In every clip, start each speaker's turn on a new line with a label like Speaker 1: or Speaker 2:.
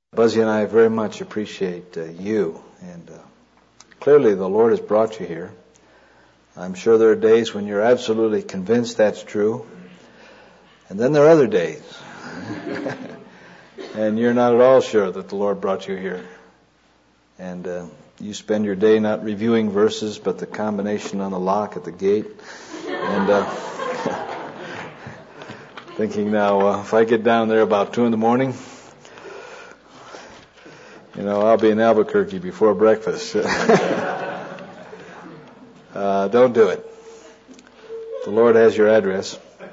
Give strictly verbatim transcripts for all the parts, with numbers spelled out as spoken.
Speaker 1: Buzzy and I very much appreciate uh, you, and uh, clearly the Lord has brought you here. I'm sure there are days when you're absolutely convinced that's true, and then there are other days, and you're not at all sure that the Lord brought you here. And uh, you spend your day not reviewing verses, but the combination on the lock at the gate, and uh, thinking now, uh, if I get down there about two in the morning, you know, I'll be in Albuquerque before breakfast. uh, don't do it. The Lord has your address.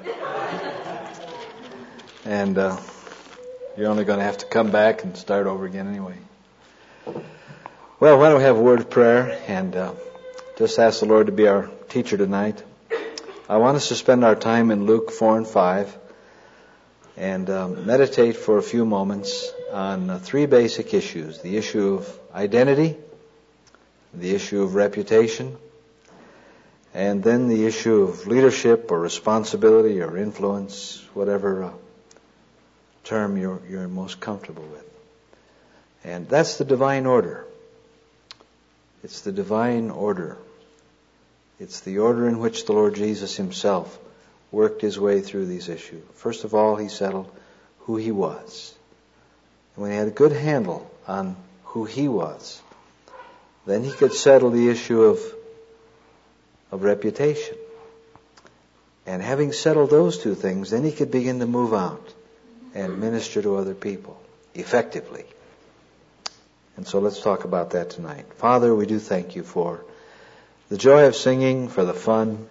Speaker 1: And uh, you're only going to have to come back and start over again anyway. Well, why don't we have a word of prayer and uh, just ask the Lord to be our teacher tonight. I want us to spend our time in Luke four and five and um, meditate for a few moments on uh, three basic issues. The issue of identity, the issue of reputation, and then the issue of leadership or responsibility or influence, whatever uh, term you're, you're most comfortable with. And that's the divine order. It's the divine order. It's the order in which the Lord Jesus himself worked his way through these issues. First of all, he settled who he was. And when he had a good handle on who he was, then he could settle the issue of, of reputation. And having settled those two things, then he could begin to move out and minister to other people effectively. And so let's talk about that tonight. Father, we do thank you for the joy of singing, for the fun.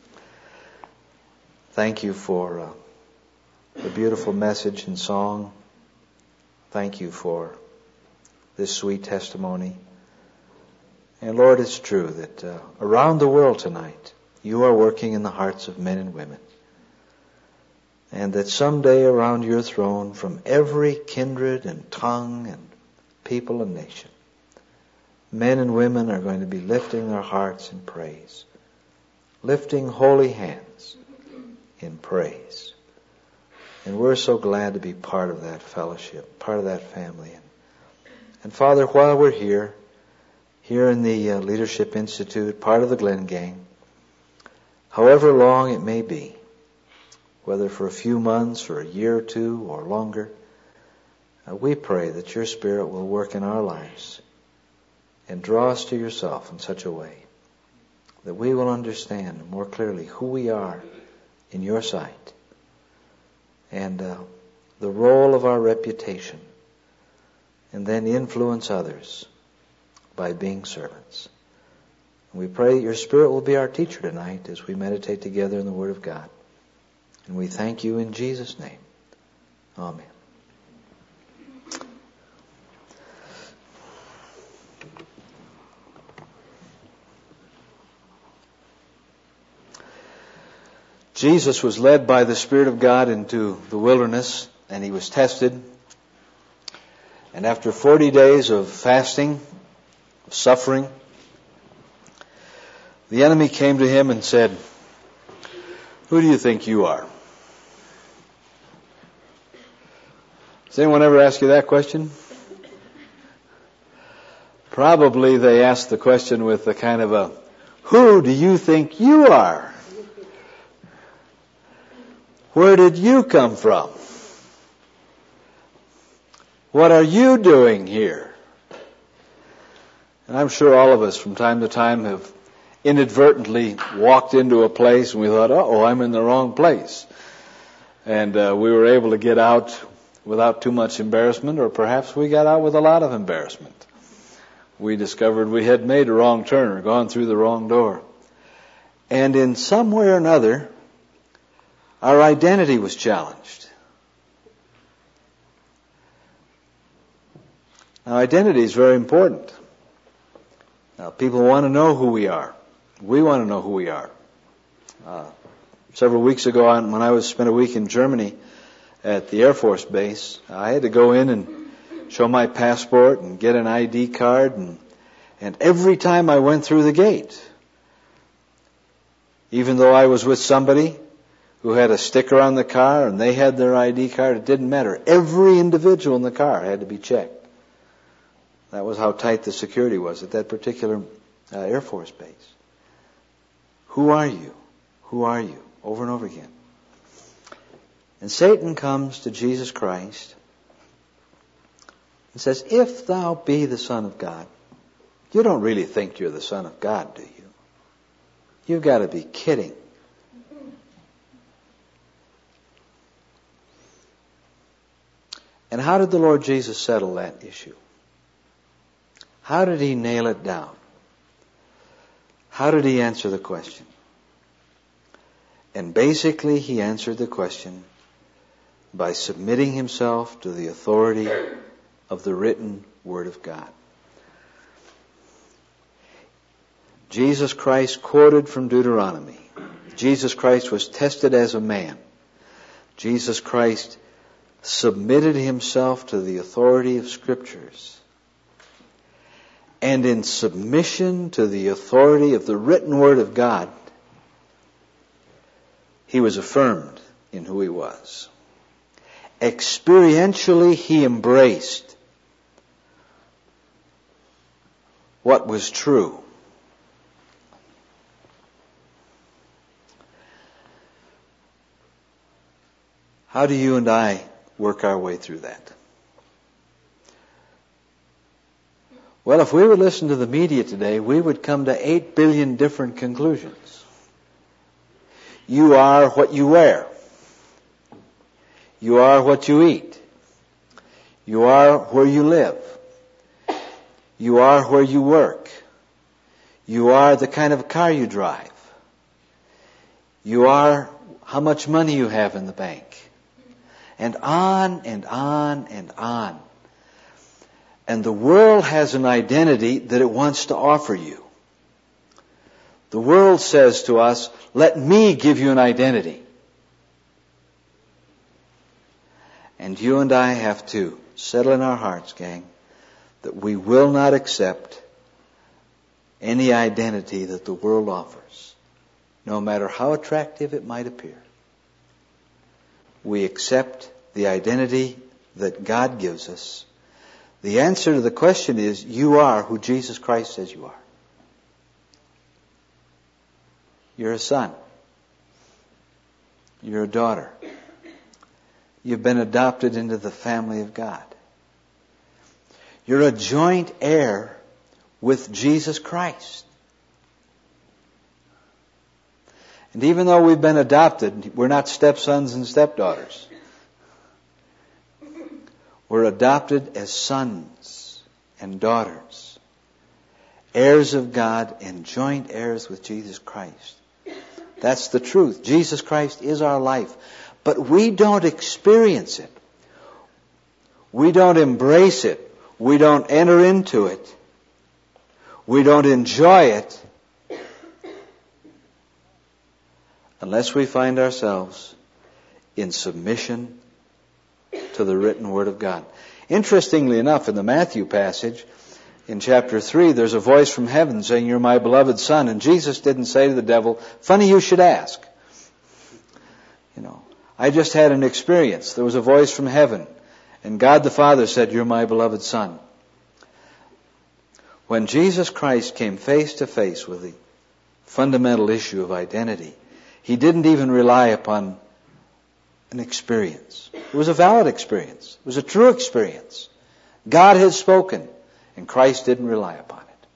Speaker 1: Thank you for uh, the beautiful message and song. Thank you for this sweet testimony. And Lord, it's true that uh, around the world tonight, you are working in the hearts of men and women. And that someday around your throne, from every kindred and tongue and people and nation, men and women are going to be lifting their hearts in praise, lifting holy hands in praise. And we're so glad to be part of that fellowship, part of that family. And, and Father, while we're here, here in the uh, Leadership Institute, part of the Glen Gang, however long it may be, whether for a few months or a year or two or longer, uh, we pray that your Spirit will work in our lives and draw us to yourself in such a way that we will understand more clearly who we are in your sight and uh, the role of our reputation, and then influence others by being servants. And we pray that your Spirit will be our teacher tonight as we meditate together in the Word of God. And we thank you in Jesus' name. Amen. Jesus was led by the Spirit of God into the wilderness, and he was tested. And after forty days of fasting, of suffering, the enemy came to him and said, "Who do you think you are?" Does anyone ever ask you that question? Probably they asked the question with a kind of a, "Who do you think you are? Where did you come from? What are you doing here?" And I'm sure all of us from time to time have inadvertently walked into a place and we thought, uh-oh, I'm in the wrong place. And uh, we were able to get out without too much embarrassment, or perhaps we got out with a lot of embarrassment. We discovered we had made a wrong turn or gone through the wrong door. And in some way or another, our identity was challenged. Now, identity is very important. Now, people want to know who we are. We want to know who we are. Uh, several weeks ago, when I was spent a week in Germany at the Air Force Base, I had to go in and show my passport and get an I D card. And, and every time I went through the gate, even though I was with somebody who had a sticker on the car and they had their I D card. It didn't matter. Every individual in the car had to be checked. That was how tight the security was at that particular uh, Air Force base. Who are you? Who are you? Over and over again. And Satan comes to Jesus Christ and says, if thou be the Son of God. You don't really think you're the Son of God, do you? You've got to be kidding. And how did the Lord Jesus settle that issue? How did he nail it down? How did he answer the question? And basically he answered the question by submitting himself to the authority of the written Word of God. Jesus Christ quoted from Deuteronomy. Jesus Christ was tested as a man. Jesus Christ submitted himself to the authority of Scriptures. And in submission to the authority of the written Word of God, he was affirmed in who he was. Experientially, he embraced what was true. How do you and I work our way through that? Well, if we would listen to the media today, we would come to eight billion different conclusions. You are what you wear. You are what you eat. You are where you live. You are where you work. You are the kind of car you drive. You are how much money you have in the bank. And on and on and on. And the world has an identity that it wants to offer you. The world says to us, let me give you an identity. And you and I have to settle in our hearts, gang, that we will not accept any identity that the world offers, no matter how attractive it might appear. We accept the identity that God gives us. The answer to the question is, you are who Jesus Christ says you are. You're a son. You're a daughter. You've been adopted into the family of God. You're a joint heir with Jesus Christ. And even though we've been adopted, we're not stepsons and stepdaughters. We're adopted as sons and daughters, heirs of God and joint heirs with Jesus Christ. That's the truth. Jesus Christ is our life. But we don't experience it. We don't embrace it. We don't enter into it. We don't enjoy it unless we find ourselves in submission to the written Word of God. Interestingly enough, in the Matthew passage, in chapter three, there's a voice from heaven saying, you're my beloved Son. And Jesus didn't say to the devil, funny you should ask. You know, I just had an experience. There was a voice from heaven. And God the Father said, you're my beloved Son. When Jesus Christ came face to face with the fundamental issue of identity, He didn't even rely upon an experience. It was a valid experience. It was a true experience. God had spoken, and Christ didn't rely upon it.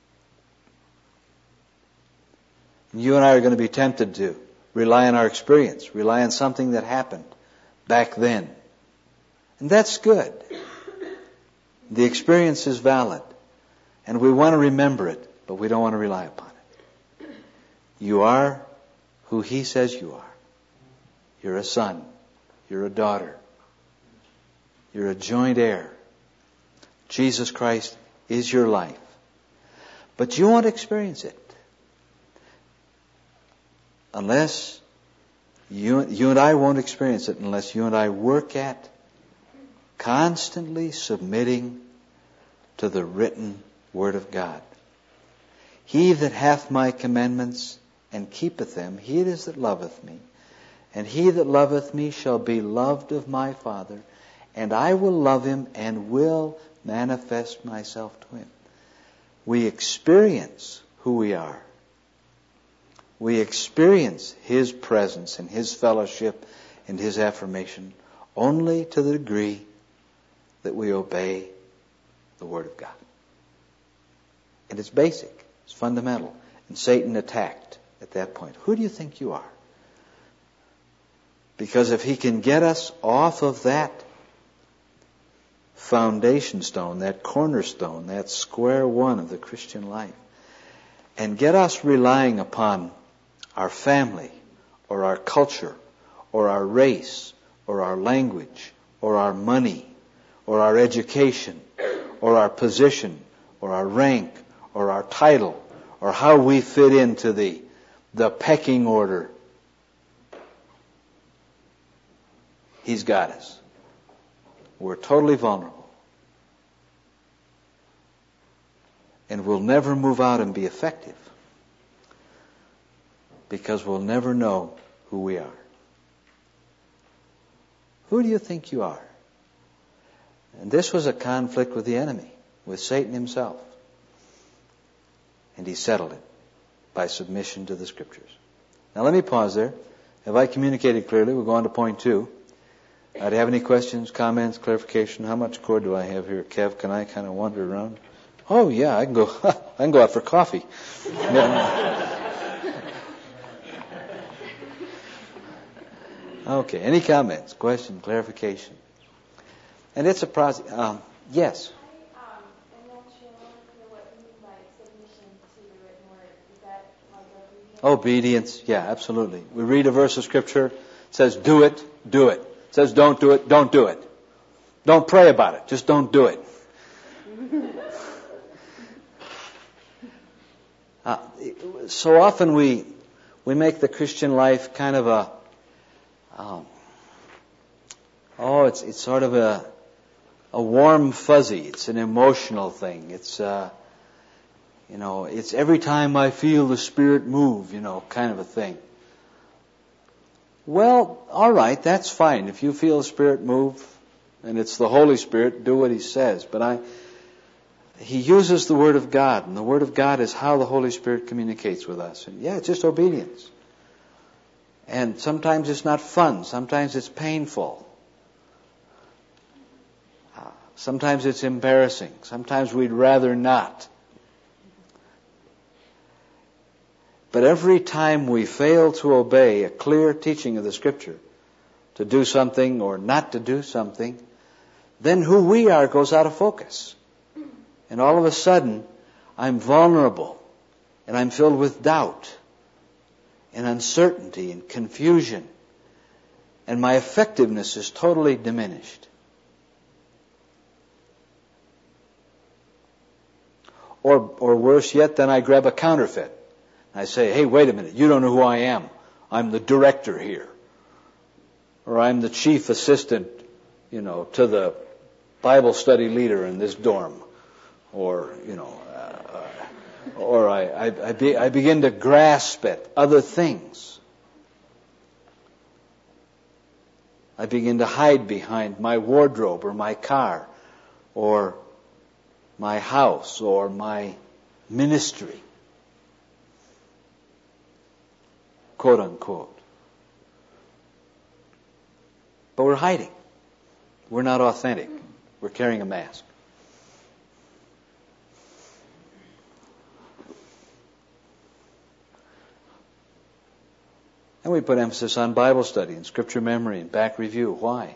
Speaker 1: And you and I are going to be tempted to rely on our experience, rely on something that happened back then. And that's good. The experience is valid. And we want to remember it, but we don't want to rely upon it. You are who He says you are. You're a son. You're a daughter. You're a joint heir. Jesus Christ is your life. But you won't experience it unless you, you and I won't experience it unless you and I work at constantly submitting to the written Word of God. He that hath my commandments and keepeth them, he it is that loveth me. And he that loveth me shall be loved of my Father, and I will love him and will manifest myself to him. We experience who we are. We experience his presence and his fellowship and his affirmation only to the degree that we obey the Word of God. And it's basic. It's fundamental. And Satan attacked at that point. Who do you think you are? Because if he can get us off of that foundation stone, that cornerstone, that square one of the Christian life, and get us relying upon our family, or our culture, or our race, or our language, or our money, or our education, or our position, or our rank, or our title, or how we fit into the, the pecking order, he's got us. We're totally vulnerable. And we'll never move out and be effective because we'll never know who we are. Who do you think you are? And this was a conflict with the enemy, with Satan himself. And he settled it by submission to the Scriptures. Now let me pause there. Have I communicated clearly? We'll go on to point two. Uh, do you have any questions, comments, clarification? How much cord do I have here? Kev, can I kind of wander around? Oh yeah, I can go, I can go out for coffee. Okay, any comments, question, clarification? And it's a process. Um, yes?
Speaker 2: I, um, I'm not sure what you mean by submission to the written word. Is that like obedience?
Speaker 1: Obedience, yeah, absolutely. We read a verse of Scripture, it says do it, do it. It says don't do it, don't do it. Don't pray about it, just don't do it. uh, so often we we make the Christian life kind of a Um, oh, it's it's sort of a a warm fuzzy. It's an emotional thing. It's uh, you know, it's every time I feel the Spirit move, you know, kind of a thing. Well, all right, that's fine. If you feel the Spirit move, and it's the Holy Spirit, do what He says. But I, He uses the Word of God, and the Word of God is how the Holy Spirit communicates with us. And yeah, it's just obedience. And sometimes it's not fun. Sometimes it's painful. Uh, sometimes it's embarrassing. Sometimes we'd rather not. But every time we fail to obey a clear teaching of the Scripture, to do something or not to do something, then who we are goes out of focus. And all of a sudden, I'm vulnerable. And I'm filled with doubt. And uncertainty and confusion. And my effectiveness is totally diminished. Or, or worse yet, then I grab a counterfeit. I say, hey, wait a minute, you don't know who I am. I'm the director here. Or I'm the chief assistant, you know, to the Bible study leader in this dorm. Or, you know, Or I, I, I, be, I begin to grasp at other things. I begin to hide behind my wardrobe or my car or my house or my ministry. Quote unquote. But we're hiding. We're not authentic. We're carrying a mask. And we put emphasis on Bible study and Scripture memory and back review. Why?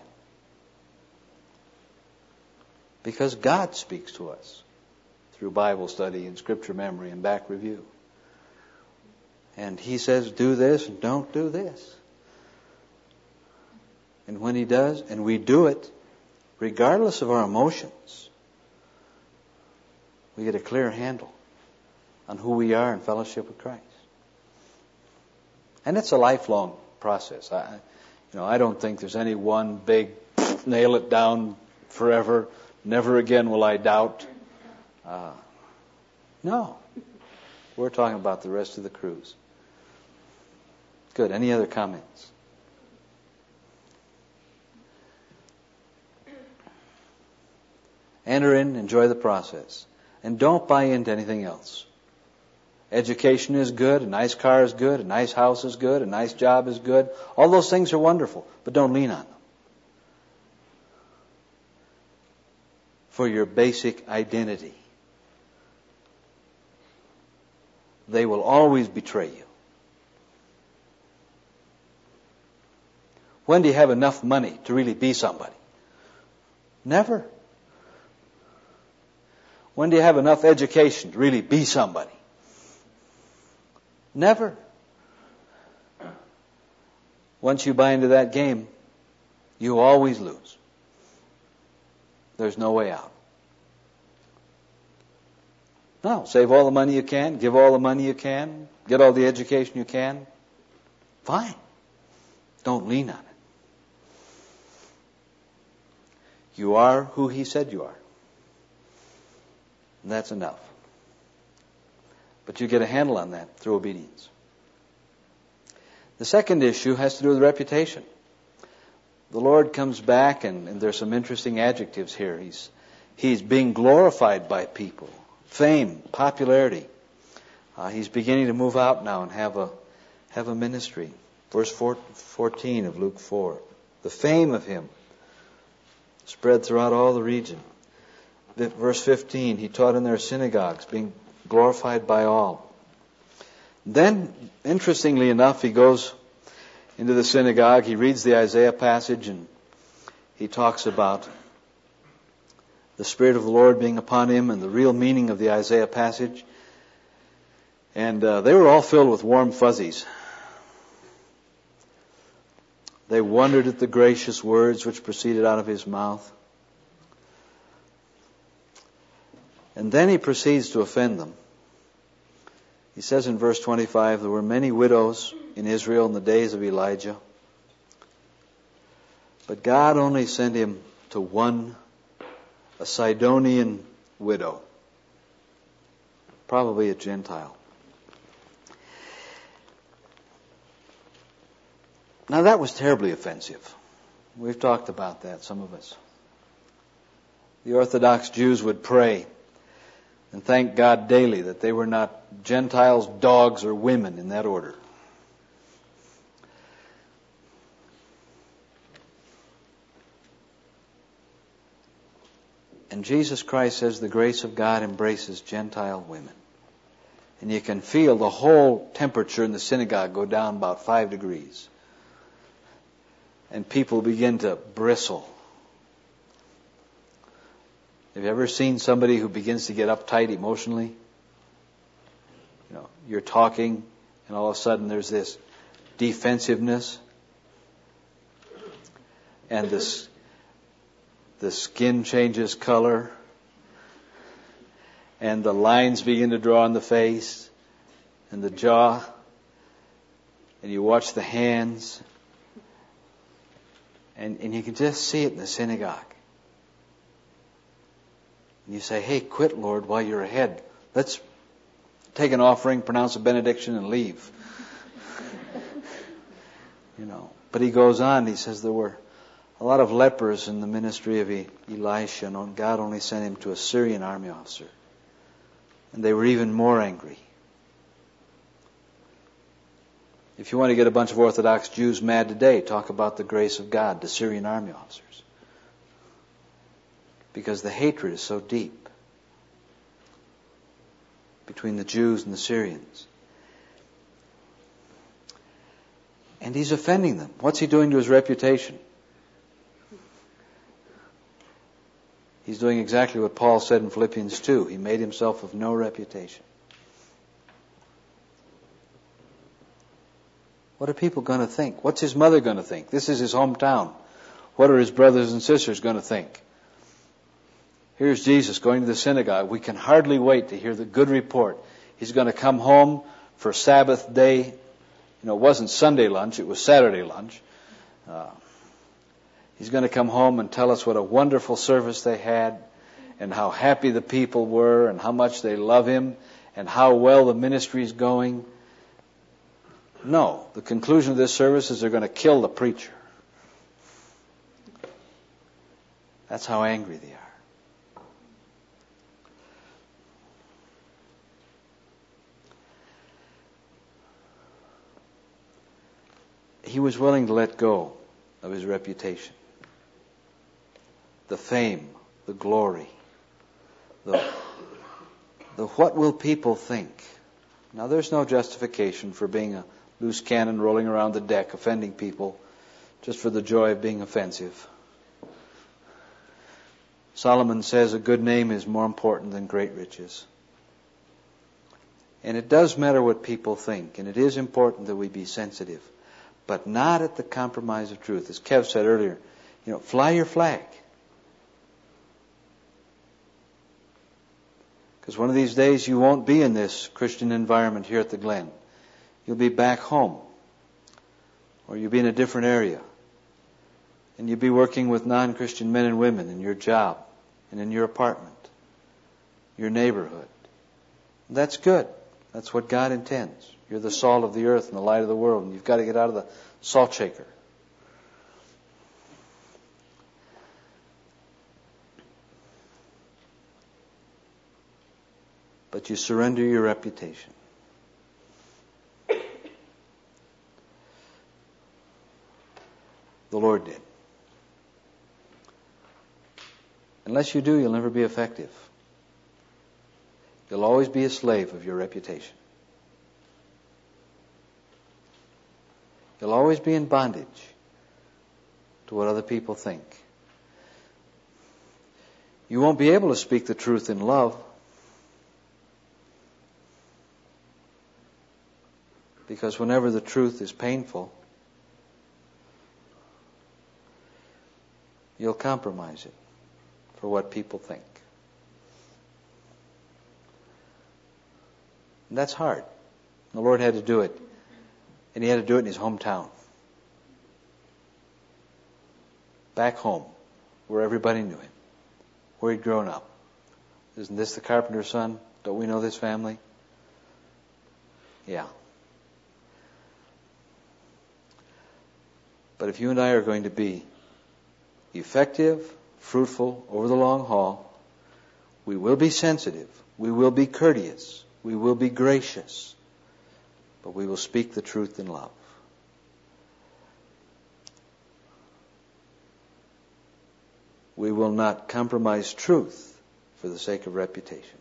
Speaker 1: Because God speaks to us through Bible study and Scripture memory and back review. And He says, do this and don't do this. And when He does, and we do it, regardless of our emotions, we get a clear handle on who we are in fellowship with Christ. And it's a lifelong process. I, you know, I don't think there's any one big nail it down forever. Never again will I doubt. Uh, no, we're talking about the rest of the cruise. Good. Any other comments? Enter in, enjoy the process. And don't buy into anything else. Education is good, a nice car is good, a nice house is good, a nice job is good. All those things are wonderful, but don't lean on them. For your basic identity. They will always betray you. When do you have enough money to really be somebody? Never. When do you have enough education to really be somebody? Never. Once you buy into that game, you always lose. There's no way out. No, save all the money you can, give all the money you can, get all the education you can. Fine. Don't lean on it. You are who He said you are. And that's enough. But you get a handle on that through obedience. The second issue has to do with reputation. The Lord comes back, and, and there's some interesting adjectives here. He's, he's being glorified by people. Fame, popularity. Uh, he's beginning to move out now and have a, have a ministry. Verse fourteen of Luke four. The fame of Him spread throughout all the region. Verse fifteen, He taught in their synagogues, being glorified by all. Then, interestingly enough, He goes into the synagogue, He reads the Isaiah passage, and He talks about the Spirit of the Lord being upon Him and the real meaning of the Isaiah passage. And uh, they were all filled with warm fuzzies. They wondered at the gracious words which proceeded out of His mouth. And then He proceeds to offend them. He says in verse twenty-five, there were many widows in Israel in the days of Elijah, but God only sent him to one, a Sidonian widow, probably a Gentile. Now that was terribly offensive. We've talked about that, some of us. The Orthodox Jews would pray and thank God daily that they were not Gentiles, dogs, or women in that order. And Jesus Christ says the grace of God embraces Gentile women. And you can feel the whole temperature in the synagogue go down about five degrees. And people begin to bristle. Have you ever seen somebody who begins to get uptight emotionally? You know, you're talking and all of a sudden there's this defensiveness. And this, the skin changes color. And the lines begin to draw on the face and the jaw. And you watch the hands. And, and you can just see it in the synagogue. And you say, hey, quit, Lord, while you're ahead. Let's take an offering, pronounce a benediction, and leave. You know. But he goes on, he says there were a lot of lepers in the ministry of Elisha, and God only sent him to a Syrian army officer. And they were even more angry. If you want to get a bunch of Orthodox Jews mad today, talk about the grace of God to Syrian army officers. Because the hatred is so deep between the Jews and the Syrians. And he's offending them. What's he doing to his reputation? He's doing exactly what Paul said in Philippians two. He made himself of no reputation. What are people going to think? What's his mother going to think? This is his hometown. What are his brothers and sisters going to think? Here's Jesus going to the synagogue. We can hardly wait to hear the good report. He's going to come home for Sabbath day. You know, it wasn't Sunday lunch, it was Saturday lunch. Uh, he's going to come home and tell us what a wonderful service they had, and how happy the people were, and how much they love him, and how well the ministry is going. No, the conclusion of this service is they're going to kill the preacher. That's how angry they are. he was willing to let go of his reputation, the fame, the glory, the, the what will people think. Now, there's no justification for being a loose cannon rolling around the deck, offending people just for the joy of being offensive. Solomon says a good name is more important than great riches. And it does matter what people think, and it is important that we be sensitive, but not at the compromise of truth. As Kev said earlier, you know, fly your flag. Because one of these days you won't be in this Christian environment here at the Glen. You'll be back home, or you'll be in a different area. And you'll be working with non-Christian men and women in your job and in your apartment, your neighborhood. That's good. That's what God intends. You're the salt of the earth and the light of the world, and you've got to get out of the salt shaker. But you surrender your reputation. The Lord did. Unless you do, you'll never be effective. You'll always be a slave of your reputation. You'll always be in bondage to what other people think. You won't be able to speak the truth in love, because whenever the truth is painful, you'll compromise it for what people think. And that's hard. The Lord had to do it. And He had to do it in His hometown. Back home, where everybody knew Him, where He'd grown up. Isn't this the carpenter's son? Don't we know this family? Yeah. But if you and I are going to be effective, fruitful over the long haul, we will be sensitive, we will be courteous, we will be gracious, but we will speak the truth in love. We will not compromise truth for the sake of reputation.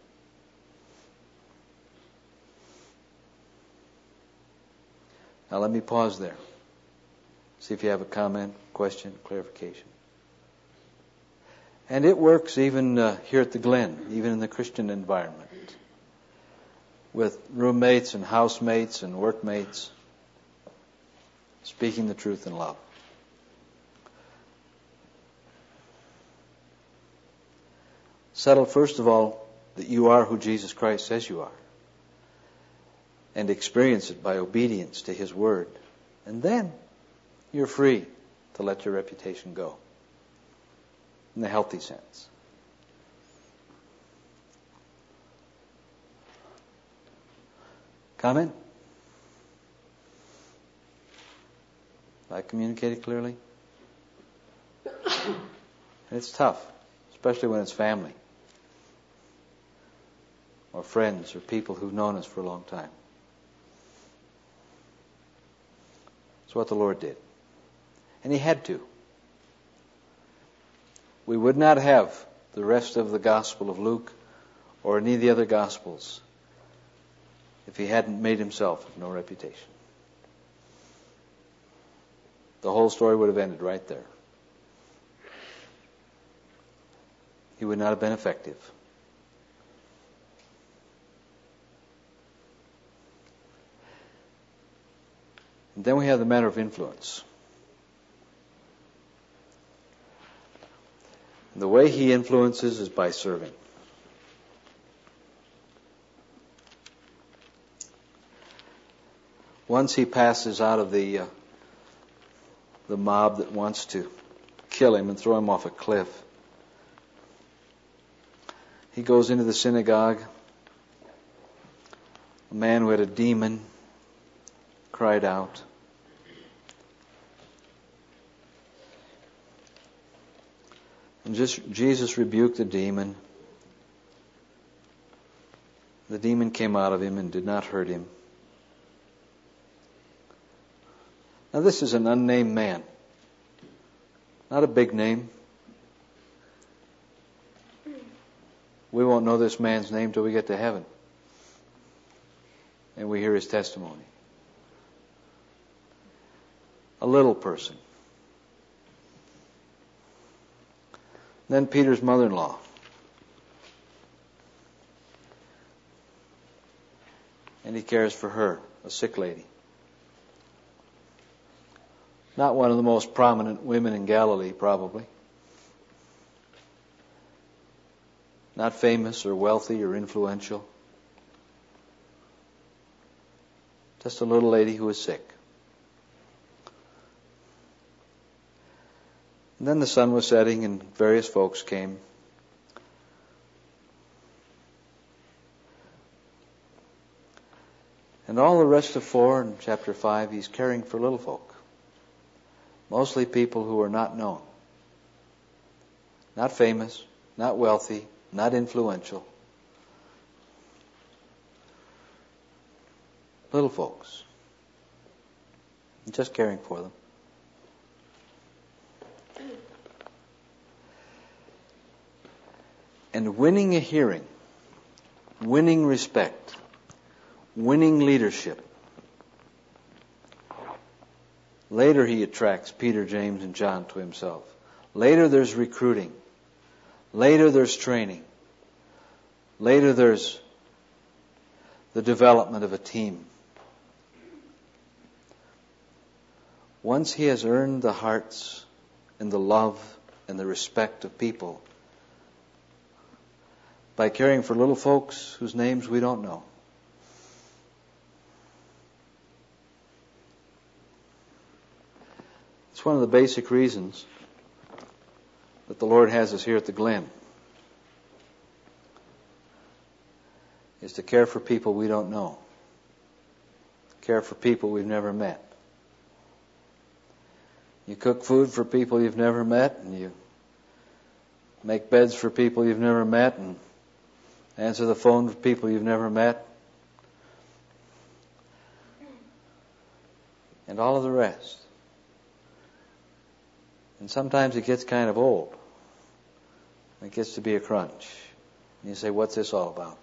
Speaker 1: Now let me pause there. See if you have a comment, question, clarification. And it works even uh, here at the Glen, even in the Christian environment, with roommates and housemates and workmates, speaking the truth in love. Settle, first of all, that you are who Jesus Christ says you are, and experience it by obedience to His Word. And then you're free to let your reputation go, in the healthy sense. Comment? Have I communicated clearly? It's tough, especially when it's family, or friends, or people who've known us for a long time. It's what the Lord did. And He had to. We would not have the rest of the Gospel of Luke or any of the other Gospels if He hadn't made Himself of no reputation. The whole story would have ended right there. He would not have been effective. And then we have the matter of influence. The way He influences is by serving. Once He passes out of the uh, the mob that wants to kill Him and throw Him off a cliff, He goes into the synagogue. A man who had a demon cried out. And just Jesus rebuked the demon. The demon came out of him and did not hurt him. Now this is an unnamed man. Not a big name. We won't know this man's name till we get to heaven. And we hear his testimony. A little person. Then Peter's mother-in-law. And he cares for her, a sick lady. Not one of the most prominent women in Galilee, probably. Not famous or wealthy or influential. Just a little lady who was sick. And then the sun was setting and various folks came. And all the rest of four in chapter five, he's caring for little folk. Mostly people who are not known. Not famous, not wealthy, not influential. Little folks. Just caring for them. And winning a hearing, winning respect, winning leadership. Later he attracts Peter, James, and John to himself. Later there's recruiting. Later there's training. Later there's the development of a team. Once he has earned the hearts and the love and the respect of people by caring for little folks whose names we don't know, it's one of the basic reasons that the Lord has us here at the Glen, is to care for people we don't know, care for people we've never met. You cook food for people you've never met, and you make beds for people you've never met, and answer the phone for people you've never met, and all of the rest. And sometimes it gets kind of old. It gets to be a crunch. And you say, what's this all about?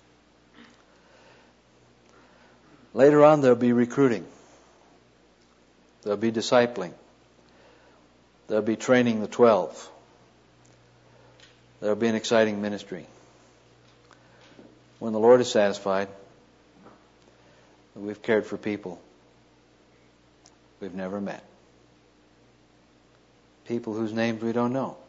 Speaker 1: Later on, there'll be recruiting. There'll be discipling. There'll be training the twelve. There'll be an exciting ministry. When the Lord is satisfied that we've cared for people we've never met. People whose names we don't know.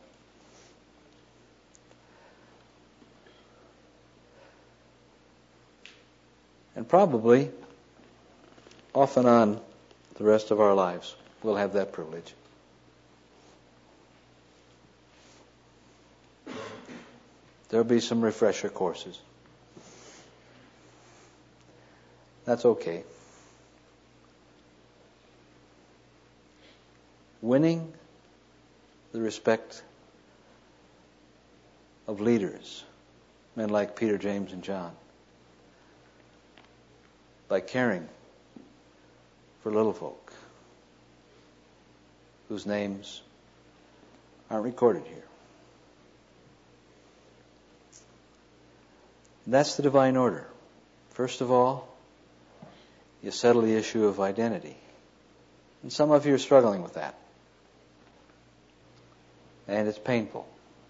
Speaker 1: And probably, off and on, the rest of our lives, we'll have that privilege. There'll be some refresher courses. That's okay. Winning the respect of leaders, men like Peter, James, and John, by caring for little folk whose names aren't recorded here. And that's the divine order. First of all, you settle the issue of identity. And some of you are struggling with that. And it's painful.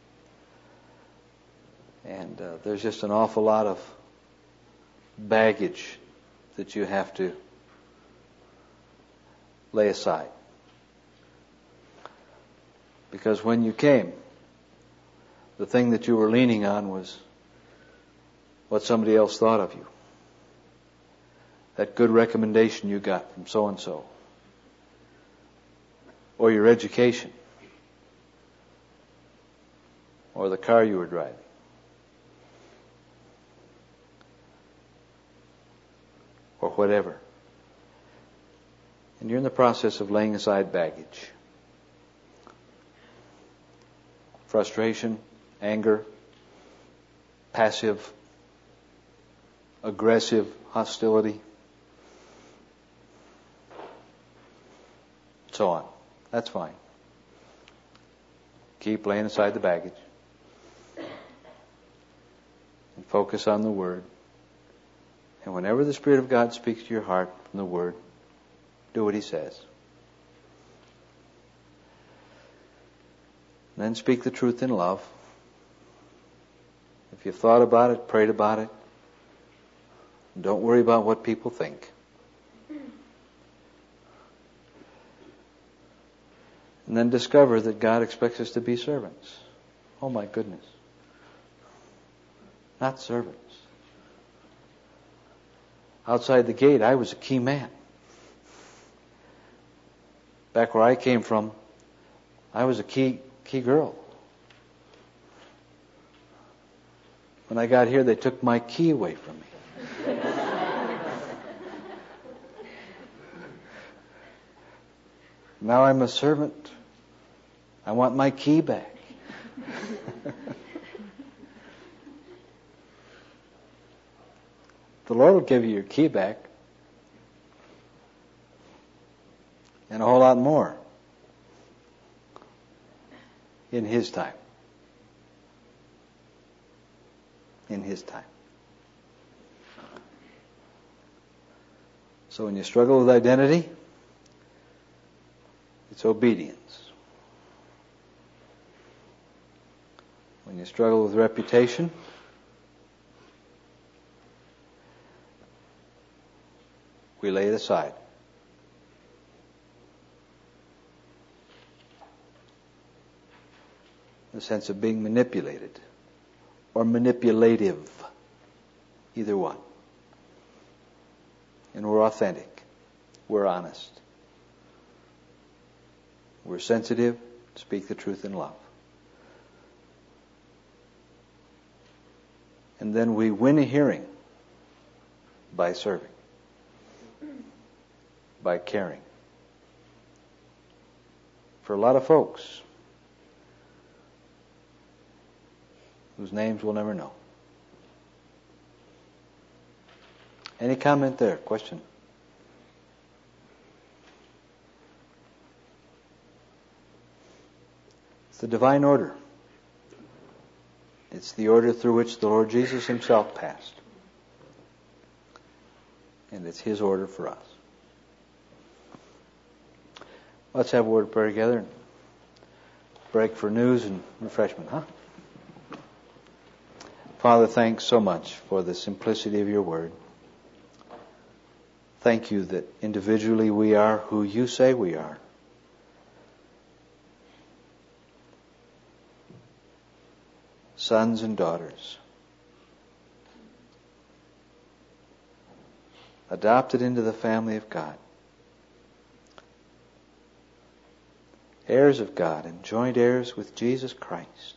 Speaker 1: And uh, there's just an awful lot of baggage that you have to lay aside. Because when you came, the thing that you were leaning on was what somebody else thought of you. That good recommendation you got from so-and-so. Or your education. Or the car you were driving. Or whatever. And you're in the process of laying aside baggage. Frustration, anger, passive, aggressive hostility. so on. That's fine. Keep laying aside the baggage. And focus on the Word. And whenever the Spirit of God speaks to your heart from the Word, do what He says. And then speak the truth in love. If you've thought about it, prayed about it, don't worry about what people think. And then discover that God expects us to be servants. Oh my goodness. Not servants. Outside the gate, I was a key man. Back where I came from, I was a key key girl. When I got here, they took my key away from me. Now I'm a servant. I want my key back. The Lord will give you your key back. And a whole lot more. In His time. In His time. So when you struggle with identity, it's obedience. When you struggle with reputation, we lay it aside. The sense of being manipulated or manipulative, either one. And we're authentic. We're honest. We're sensitive. Speak the truth in love. And then we win a hearing by serving, by caring. For a lot of folks whose names we'll never know. Any comment there? Question? It's the divine order. It's the order through which the Lord Jesus Himself passed. And it's His order for us. Let's have a word of prayer together and break for news and refreshment, huh? Father, thanks so much for the simplicity of your word. Thank you that individually we are who you say we are. Sons and daughters. Adopted into the family of God. Heirs of God and joint heirs with Jesus Christ,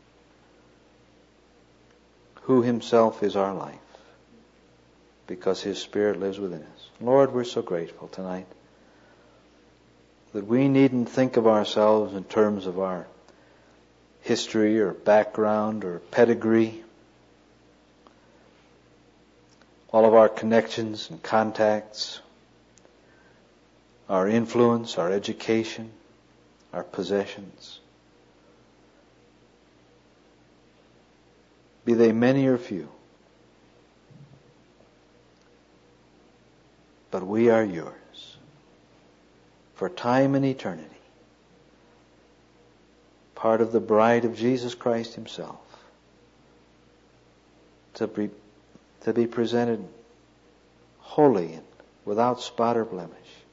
Speaker 1: who Himself is our life, because His Spirit lives within us. Lord, we're so grateful tonight that we needn't think of ourselves in terms of our history or background or pedigree, all of our connections and contacts, our influence, our education, our possessions. Be they many or few. But we are yours for time and eternity. Part of the bride of Jesus Christ Himself. To be, to be presented holy and without spot or blemish.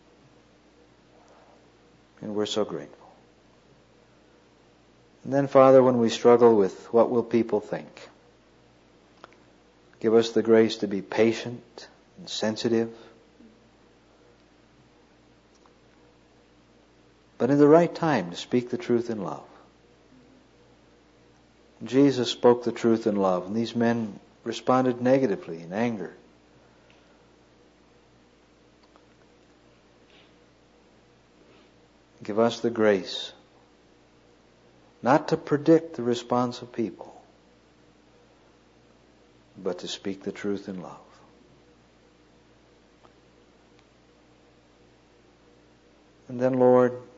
Speaker 1: And we're so grateful. And then, Father, when we struggle with what will people think, give us the grace to be patient and sensitive. But in the right time to speak the truth in love. Jesus spoke the truth in love, and these men responded negatively in anger. Give us the grace not to predict the response of people, but to speak the truth in love. And then, Lord,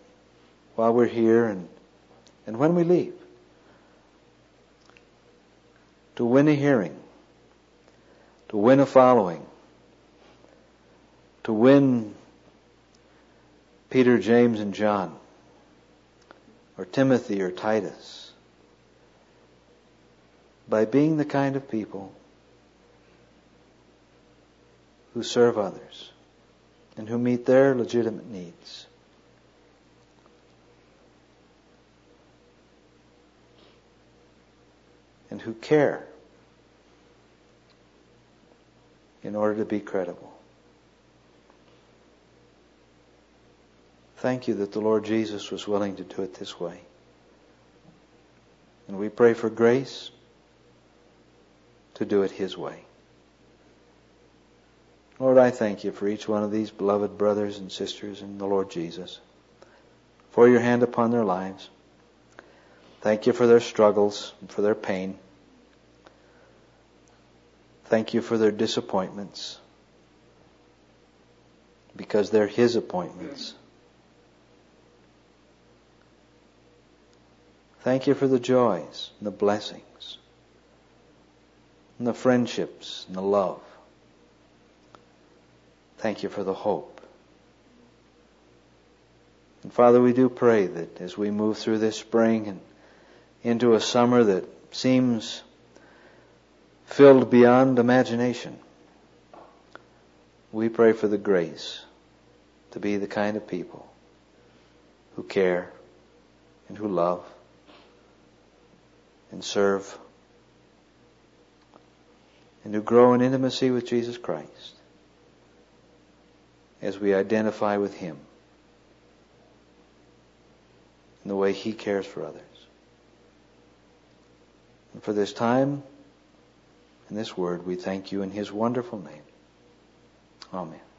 Speaker 1: while we're here and, and when we leave. To win a hearing, to win a following, to win Peter, James, and John, or Timothy or Titus, by being the kind of people who serve others and who meet their legitimate needs. And who care in order to be credible. Thank you that the Lord Jesus was willing to do it this way. And we pray for grace to do it His way. Lord, I thank you for each one of these beloved brothers and sisters in the Lord Jesus, for your hand upon their lives. Thank you for their struggles and for their pain. Thank you for their disappointments, because they're His appointments. Thank you for the joys and the blessings and the friendships and the love. Thank you for the hope. And Father, we do pray that as we move through this spring and into a summer that seems filled beyond imagination, we pray for the grace to be the kind of people who care and who love and serve and who grow in intimacy with Jesus Christ as we identify with Him in the way He cares for others. And for this time and this word, we thank you in His wonderful name. Amen.